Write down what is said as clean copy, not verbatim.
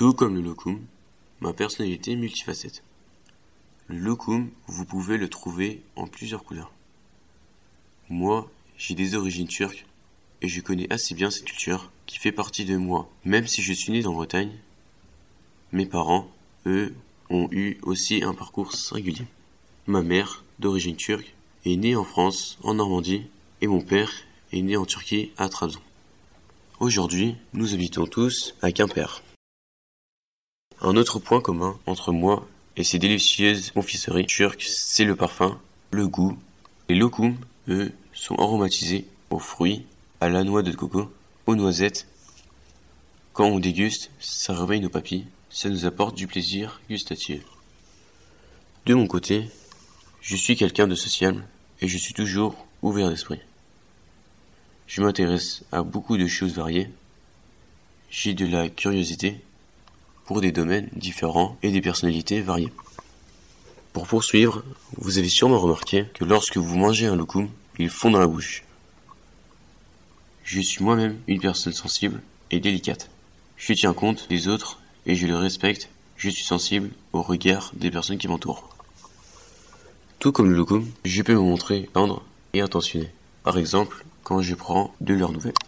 Tout comme le lokum, ma personnalité est multifacette. Le lokum, vous pouvez le trouver en plusieurs couleurs. Moi, j'ai des origines turques et je connais assez bien cette culture qui fait partie de moi. Même si je suis né en Bretagne, mes parents, eux, ont eu aussi un parcours singulier. Ma mère, d'origine turque, est née en France, en Normandie, et mon père est né en Turquie, à Trabzon. Aujourd'hui, nous habitons tous à Quimper. Un autre point commun entre moi et ces délicieuses confiseries turques, c'est le parfum, le goût. Les lokums, eux, sont aromatisés aux fruits, à la noix de coco, aux noisettes. Quand on déguste, ça réveille nos papilles, ça nous apporte du plaisir gustatif. De mon côté, je suis quelqu'un de sociable et je suis toujours ouvert d'esprit. Je m'intéresse à beaucoup de choses variées. J'ai de la curiosité pour des domaines différents et des personnalités variées. Pour poursuivre, vous avez sûrement remarqué que lorsque vous mangez un lokum, il fond dans la bouche. Je suis moi-même une personne sensible et délicate. Je tiens compte des autres et je les respecte. Je suis sensible au regard des personnes qui m'entourent. Tout comme le lokum, je peux me montrer tendre et attentionné. Par exemple, quand je prends de leurs nouvelles.